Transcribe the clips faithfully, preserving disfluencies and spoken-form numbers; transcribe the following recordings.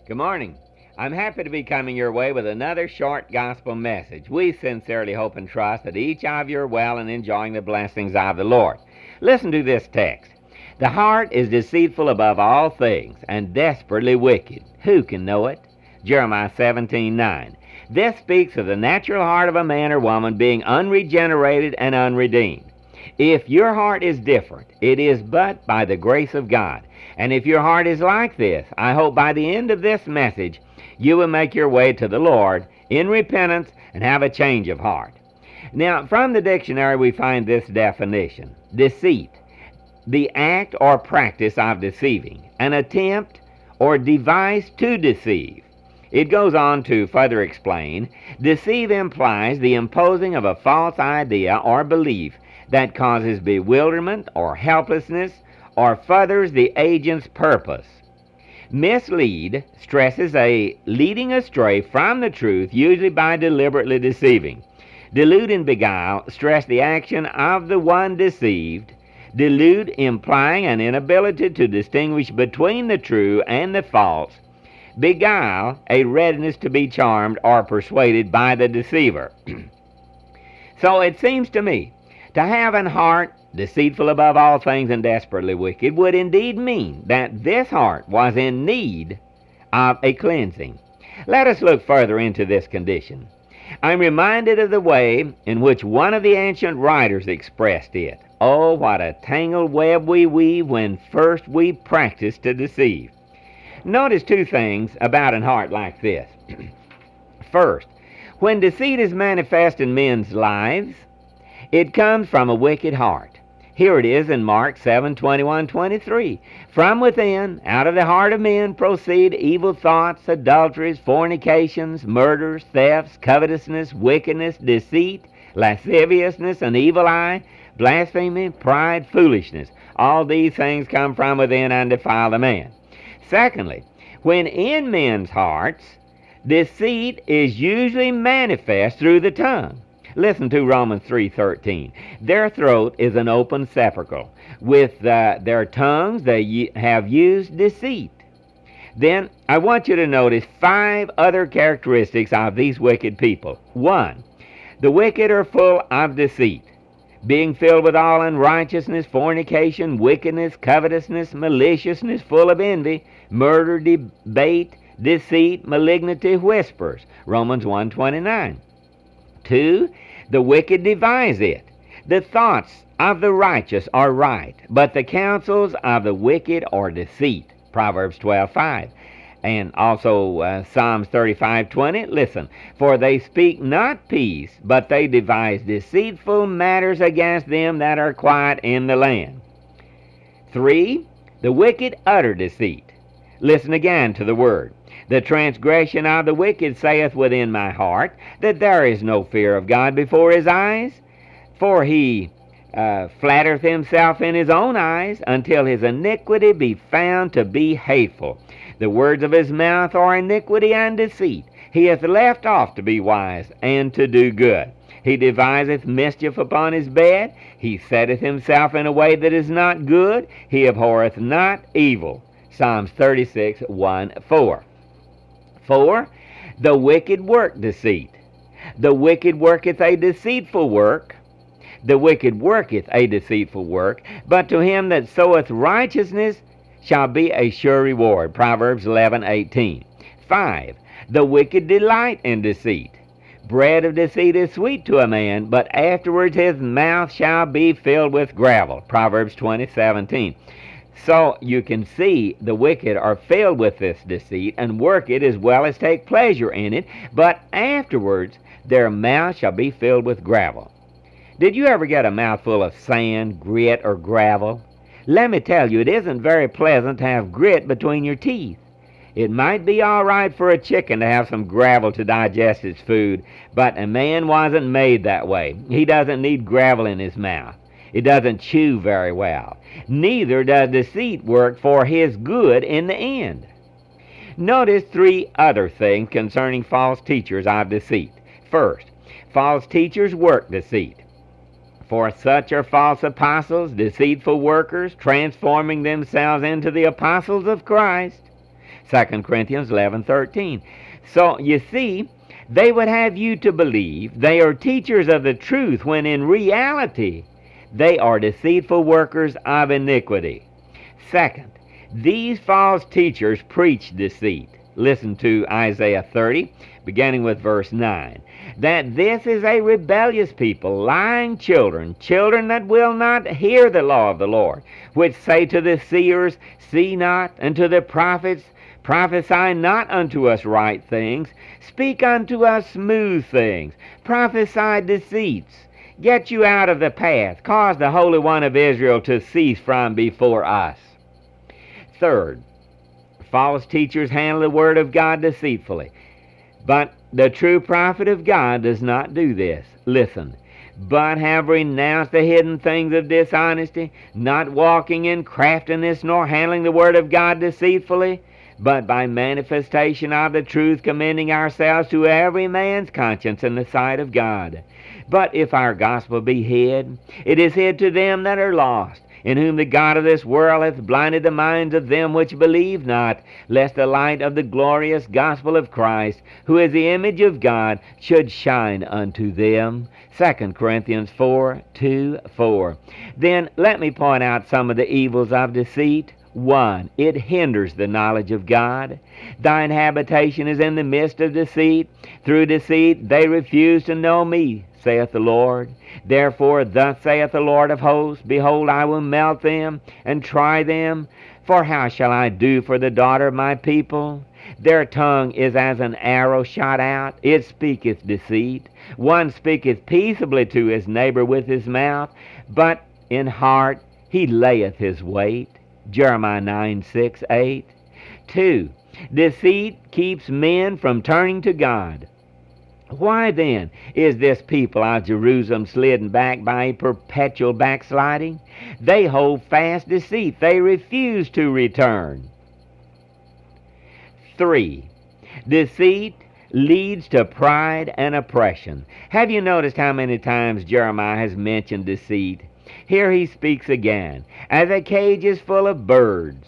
Good morning. I'm happy to be coming your way with another short gospel message. We sincerely hope and trust that each of you are well and enjoying the blessings of the Lord. Listen to this text. The heart is deceitful above all things and desperately wicked. Who can know it? Jeremiah seventeen nine. This speaks of the natural heart of a man or woman being unregenerated and unredeemed. If your heart is different, it is but by the grace of God. And if your heart is like this, I hope by the end of this message, you will make your way to the Lord in repentance and have a change of heart. Now, from the dictionary, we find this definition. Deceit, the act or practice of deceiving, an attempt or device to deceive. It goes on to further explain, deceive implies the imposing of a false idea or belief that causes bewilderment or helplessness or furthers the agent's purpose. Mislead stresses a leading astray from the truth, usually by deliberately deceiving. Delude and beguile stress the action of the one deceived. Delude implying an inability to distinguish between the true and the false. Beguile a readiness to be charmed or persuaded by the deceiver. So it seems to me, to have an heart deceitful above all things and desperately wicked would indeed mean that this heart was in need of a cleansing. Let us look further into this condition. I'm reminded of the way in which one of the ancient writers expressed it. Oh, what a tangled web we weave when first we practice to deceive. Notice two things about an heart like this. First, when deceit is manifest in men's lives, it comes from a wicked heart. Here it is in Mark seven twenty-one twenty-three. From within, out of the heart of men, proceed evil thoughts, adulteries, fornications, murders, thefts, covetousness, wickedness, deceit, lasciviousness, an evil eye, blasphemy, pride, foolishness. All these things come from within and defile the man. Secondly, when in men's hearts, deceit is usually manifest through the tongue. Listen to Romans three thirteen. Their throat is an open sepulchre. With uh, their tongues they have used deceit. Then I want you to notice five other characteristics of these wicked people. One, the wicked are full of deceit, being filled with all unrighteousness, fornication, wickedness, covetousness, maliciousness, full of envy, murder, debate, deceit, malignity, whispers. Romans one twenty-nine. Two, the wicked devise it. The thoughts of the righteous are right, but the counsels of the wicked are deceit. Proverbs twelve five. And also uh, Psalms thirty-five twenty. Listen, for they speak not peace, but they devise deceitful matters against them that are quiet in the land. Three, the wicked utter deceit. Listen again to the word. The transgression of the wicked saith within my heart, that there is no fear of God before his eyes. For he uh, flattereth himself in his own eyes, until his iniquity be found to be hateful. The words of his mouth are iniquity and deceit. He hath left off to be wise, and to do good. He deviseth mischief upon his bed. He setteth himself in a way that is not good. He abhorreth not evil. Psalms thirty-six one four. Four, the wicked work deceit. The wicked worketh a deceitful work. The wicked worketh a deceitful work, but to him that soweth righteousness shall be a sure reward. Proverbs eleven eighteen. Five, the wicked delight in deceit. Bread of deceit is sweet to a man, but afterwards his mouth shall be filled with gravel. Proverbs twenty seventeen. So you can see the wicked are filled with this deceit and work it as well as take pleasure in it, but afterwards their mouth shall be filled with gravel. Did you ever get a mouthful of sand, grit, or gravel? Let me tell you, it isn't very pleasant to have grit between your teeth. It might be all right for a chicken to have some gravel to digest its food, but a man wasn't made that way. He doesn't need gravel in his mouth. It doesn't chew very well. Neither does deceit work for his good in the end. Notice three other things concerning false teachers of deceit. First, false teachers work deceit. For such are false apostles, deceitful workers, transforming themselves into the apostles of Christ. Second Corinthians eleven thirteen. So, you see, they would have you to believe they are teachers of the truth when in reality they are deceitful workers of iniquity. Second, these false teachers preach deceit. Listen to Isaiah thirty, beginning with verse nine. That this is a rebellious people, lying children, children that will not hear the law of the Lord, which say to the seers, See not, and to the prophets, Prophesy not unto us right things, speak unto us smooth things, prophesy deceits. Get you out of the path, cause the Holy One of Israel to cease from before us. Third, false teachers handle the Word of God deceitfully. But the true prophet of God does not do this. Listen. But have renounced the hidden things of dishonesty, not walking in craftiness, nor handling the Word of God deceitfully, but by manifestation of the truth commending ourselves to every man's conscience in the sight of God. But if our gospel be hid, it is hid to them that are lost, in whom the God of this world hath blinded the minds of them which believe not, lest the light of the glorious gospel of Christ, who is the image of God, should shine unto them. Second Corinthians four, two, four. Then let me point out some of the evils of deceit. One, it hinders the knowledge of God. Thine habitation is in the midst of deceit. Through deceit they refuse to know me, saith the Lord. Therefore thus saith the Lord of hosts, Behold, I will melt them, and try them. For how shall I do for the daughter of my people? Their tongue is as an arrow shot out, it speaketh deceit. One speaketh peaceably to his neighbor with his mouth, but in heart he layeth his wait. Jeremiah nine, six, eight. Two, deceit keeps men from turning to God. Why then is this people of Jerusalem slidden back by a perpetual backsliding? They hold fast deceit. They refuse to return. Three, deceit leads to pride and oppression. Have you noticed how many times Jeremiah has mentioned deceit? Here he speaks again. As a cage is full of birds,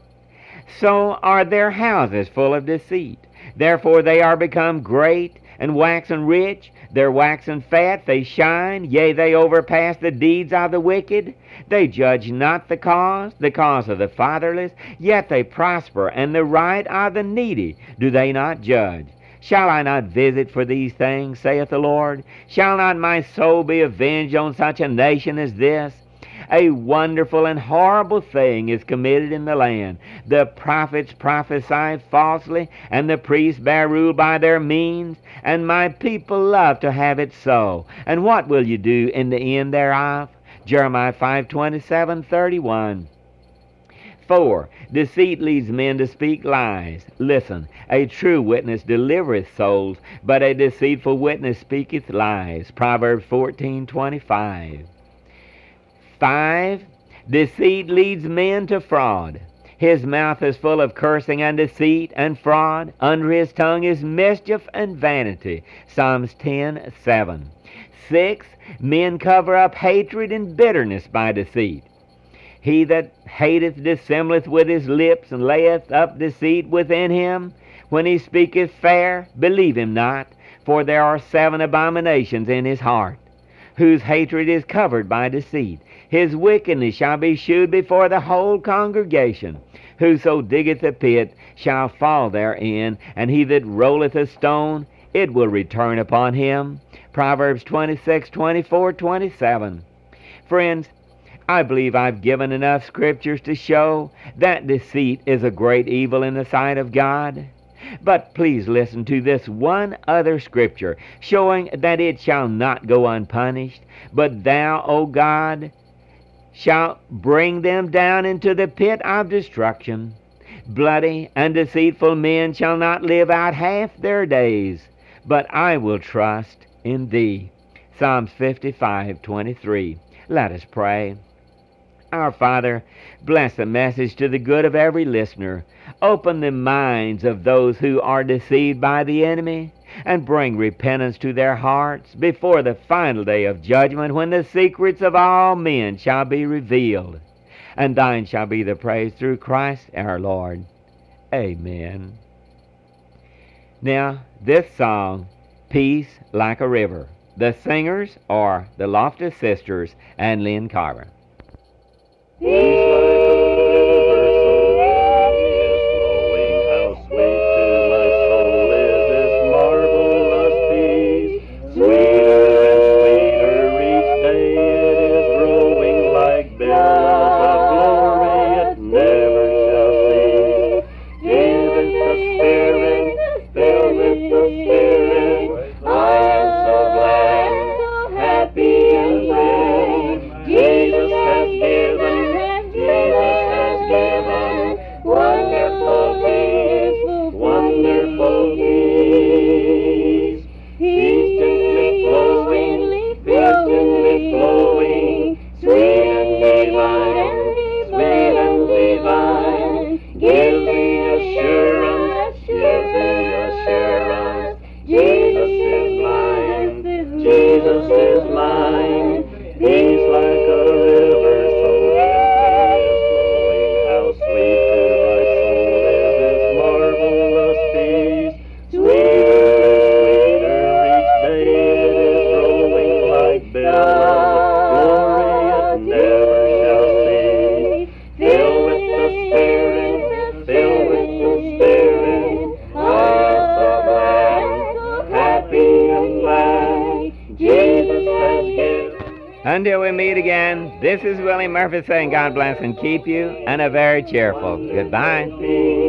so are their houses full of deceit. Therefore they are become great, and waxen rich, they're waxen fat, they shine, yea, they overpass the deeds of the wicked. They judge not the cause, the cause of the fatherless, yet they prosper, and the right of the needy do they not judge. Shall I not visit for these things, saith the Lord? Shall not my soul be avenged on such a nation as this? A wonderful and horrible thing is committed in the land. The prophets prophesy falsely, and the priests bear rule by their means, and my people love to have it so. And what will you do in the end thereof? Jeremiah five, twenty-seven, thirty-one. Four, deceit leads men to speak lies. Listen, a true witness delivereth souls, but a deceitful witness speaketh lies. Proverbs fourteen, twenty-five. Five, deceit leads men to fraud. His mouth is full of cursing and deceit and fraud. Under his tongue is mischief and vanity. Psalms ten, seven. Six, men cover up hatred and bitterness by deceit. He that hateth dissembleth with his lips, and layeth up deceit within him. When he speaketh fair, believe him not, for there are seven abominations in his heart, whose hatred is covered by deceit. His wickedness shall be shewed before the whole congregation. Whoso diggeth a pit shall fall therein, and he that rolleth a stone, it will return upon him. Proverbs twenty-six, twenty-four, twenty-seven. Friends, I believe I've given enough scriptures to show that deceit is a great evil in the sight of God. But please listen to this one other scripture, showing that it shall not go unpunished. But thou, O God, shalt bring them down into the pit of destruction. Bloody and deceitful men shall not live out half their days, but I will trust in thee. Psalms fifty-five, twenty-three. Let us pray. Our Father, bless the message to the good of every listener. Open the minds of those who are deceived by the enemy, and bring repentance to their hearts before the final day of judgment, when the secrets of all men shall be revealed. And thine shall be the praise through Christ our Lord. Amen. Now, this song, Peace Like a River, the singers are the Loftus Sisters and Lynn Carver. Peace like a river so glorious flowing, how sweet to my soul is this marvelous peace. Sweeter and sweeter each day it is growing, like billows of glory it never shall cease. Give it the Spirit, fill with the Spirit, I am so glad, happy and free. Jesus has given, Jesus has given, wonderful peace, wonderful peace. Peace gently flowing, peace gently flowing, sweet and divine, sweet and divine. Give the assurance, give the assurance, Jesus is mine, Jesus is mine. Peace like a river so glorious flowing, how sweet to my soul is this marvelous peace. Sweeter and sweeter each day it is growing, like billows of glory it never shall cease. Fill with the Spirit, fill with the Spirit, I am so glad, happy and glad, Jesus has given. Until we meet again, this is Willie Murphy saying God bless and keep you, and a very cheerful goodbye.